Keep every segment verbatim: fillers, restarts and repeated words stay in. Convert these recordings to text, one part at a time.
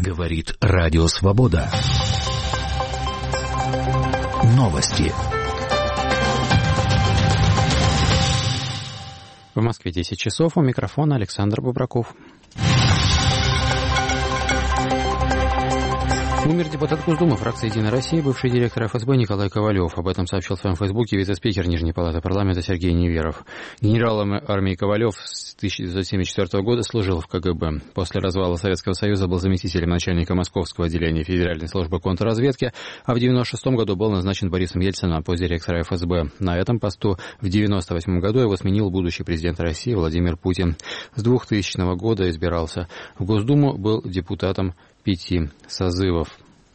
Говорит Радио Свобода. Новости. В Москве десять часов. У микрофона Александр Бубраков. Умер депутат Госдумы фракции «Единая Россия», бывший директор эф эс бэ Николай Ковалев. Об этом сообщил в своем фейсбуке вице-спикер Нижней палаты парламента Сергей Неверов. Генералом армии Ковалев с тысяча девятьсот семьдесят четвёртого года служил в ка гэ бэ. После развала Советского Союза был заместителем начальника Московского отделения Федеральной службы контрразведки, а в девяносто шестом году был назначен Борисом Ельциным на пост директора эф эс бэ. На этом посту в девяносто восьмом году его сменил будущий президент России Владимир Путин. С двухтысячного года избирался в Госдуму, был депутатом пяти созывов.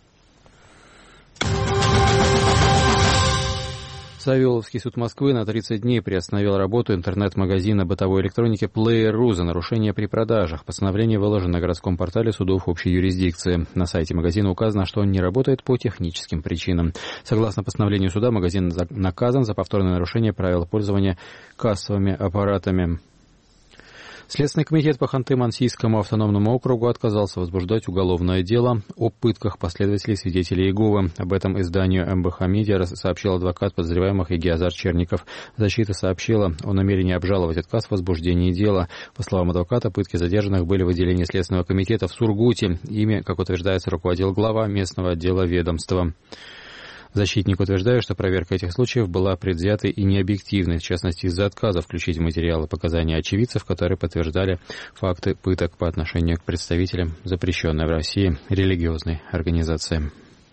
Савеловский суд Москвы на тридцать дней приостановил работу интернет-магазина бытовой электроники Player.ru за нарушение при продажах. Постановление выложено на городском портале судов общей юрисдикции. На сайте магазина указано, что он не работает по техническим причинам. Согласно постановлению суда, магазин наказан за повторное нарушение правил пользования кассовыми аппаратами. Следственный комитет по Ханты-Мансийскому автономному округу отказался возбуждать уголовное дело о пытках последователей свидетелей Иеговы. Об этом изданию эм бэ ха Медиа сообщил адвокат подозреваемых Егиазар Черников. Защита сообщила о намерении обжаловать отказ в возбуждении дела. По словам адвоката, пытки задержанных были в отделении Следственного комитета в Сургуте. Ими, как утверждается, руководил глава местного отдела ведомства. Защитник утверждает, что проверка этих случаев была предвзятой и необъективной, в частности, из-за отказа включить в материалы показания очевидцев, которые подтверждали факты пыток по отношению к представителям запрещенной в России религиозной организации.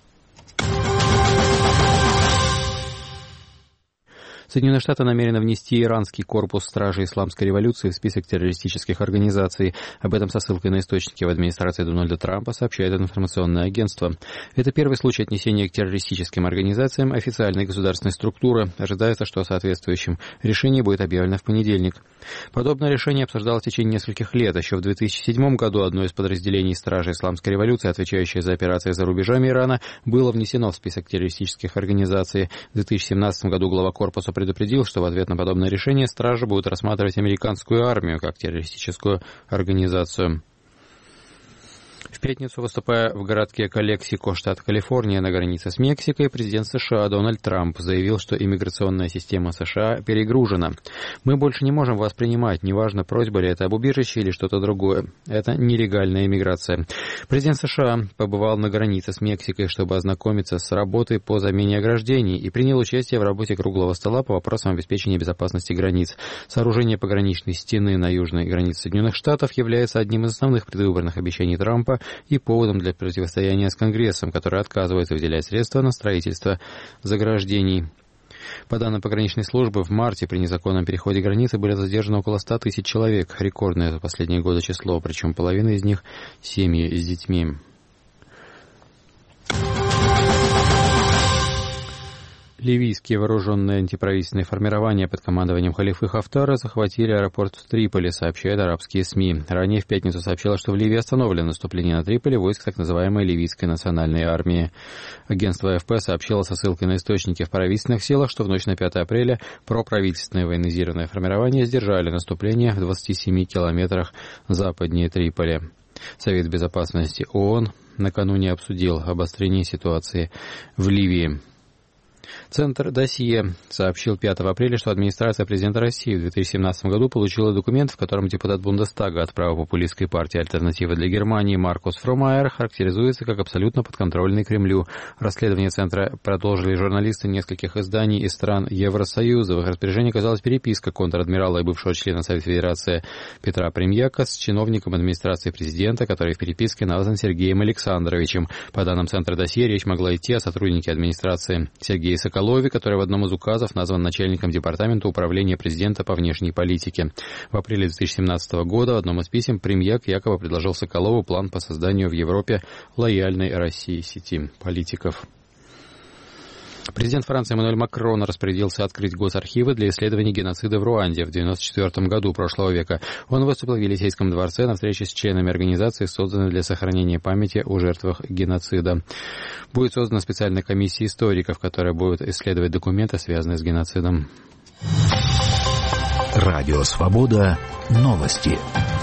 Соединенные Штаты намерены внести иранский корпус стражей исламской революции в список террористических организаций. Об этом со ссылкой на источники в администрации Дональда Трампа сообщает информационное агентство. Это первый случай отнесения к террористическим организациям официальной государственной структуры. Ожидается, что о соответствующем решении будет объявлено в понедельник. Подобное решение обсуждалось в течение нескольких лет. Еще в две тысячи седьмом году одно из подразделений стражей исламской революции, отвечающее за операции за рубежами Ирана, было внесено в список террористических организаций. В две тысячи семнадцатом году глава корпуса предупредил, что в ответ на подобное решение стражи будут рассматривать американскую армию как террористическую организацию. В пятницу, выступая в городке Калексико, штат Калифорния, на границе с Мексикой, президент США Дональд Трамп заявил, что иммиграционная система США перегружена. «Мы больше не можем вас принимать, неважно, просьба ли это об убежище или что-то другое. Это нелегальная иммиграция». Президент США побывал на границе с Мексикой, чтобы ознакомиться с работой по замене ограждений и принял участие в работе круглого стола по вопросам обеспечения безопасности границ. Сооружение пограничной стены на южной границе Соединенных Штатов является одним из основных предвыборных обещаний Трампа и поводом для противостояния с Конгрессом, который отказывается выделять средства на строительство заграждений. По данным пограничной службы, в марте при незаконном переходе границы были задержаны около ста тысяч человек. Рекордное за последние годы число, причем половина из них – семьи с детьми. Ливийские вооруженные антиправительственные формирования под командованием халифы Хафтара захватили аэропорт в Триполи, сообщают арабские СМИ. Ранее в пятницу сообщалось, что в Ливии остановлено наступление на Триполи войск так называемой Ливийской национальной армии. Агентство эй эф пэ сообщило со ссылкой на источники в правительственных силах, что в ночь на пятое апреля проправительственное военизированное формирование сдержали наступление в двадцати семи километрах западнее Триполи. Совет безопасности ООН накануне обсудил обострение ситуации в Ливии. Центр «Досье» сообщил пятого апреля, что администрация президента России в две тысячи семнадцатом году получила документ, в котором депутат Бундестага от правопопулистской партии «Альтернатива для Германии» Маркус Фромайер характеризуется как абсолютно подконтрольный Кремлю. Расследование Центра продолжили журналисты нескольких изданий из стран Евросоюза. В их распоряжении оказалась переписка контр-адмирала и бывшего члена Совета Федерации Петра Премьяка с чиновником администрации президента, который в переписке назван Сергеем Александровичем. По данным Центра «Досье», речь могла идти о сотруднике администрации Сергея Соколове, который в одном из указов назван начальником департамента управления президента по внешней политике. В апреле две тысячи семнадцатого года в одном из писем Премьяк якобы предложил Соколову план по созданию в Европе лояльной России сети политиков. Президент Франции Эммануэль Макрон распорядился открыть госархивы для исследований геноцида в Руанде в девяносто четвёртом году прошлого века. Он выступил в Елисейском дворце на встрече с членами организации, созданной для сохранения памяти о жертвах геноцида. Будет создана специальная комиссия историков, которая будет исследовать документы, связанные с геноцидом. Радио «Свобода». Новости.